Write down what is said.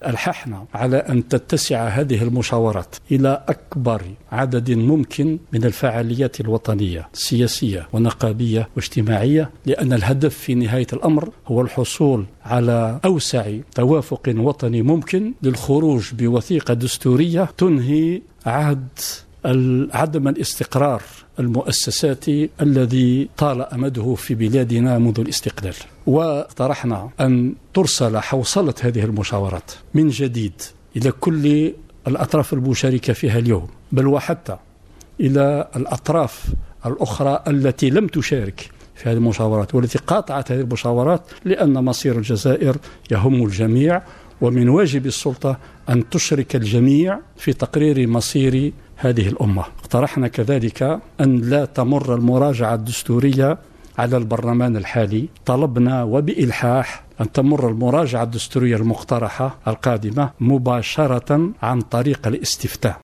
ألححنا على أن تتسع هذه المشاورات إلى أكبر عدد ممكن من الفعاليات الوطنية السياسية ونقابية واجتماعية، لأن الهدف في نهاية الأمر هو الحصول على أوسع توافق وطني ممكن للخروج بوثيقة دستورية تنهي عدم الاستقرار المؤسساتي الذي طال أمده في بلادنا منذ الاستقلال. واقترحنا أن ترسل حوصلة هذه المشاورات من جديد إلى كل الأطراف المشاركة فيها اليوم، بل وحتى إلى الأطراف الأخرى التي لم تشارك في هذه المشاورات والتي قاطعت هذه المشاورات، لأن مصير الجزائر يهم الجميع، ومن واجب السلطة أن تشرك الجميع في تقرير مصير هذه الأمة. اقترحنا كذلك أن لا تمر المراجعة الدستورية على البرلمان الحالي، طلبنا وبإلحاح أن تمر المراجعة الدستورية المقترحة القادمة مباشرة عن طريق الاستفتاء.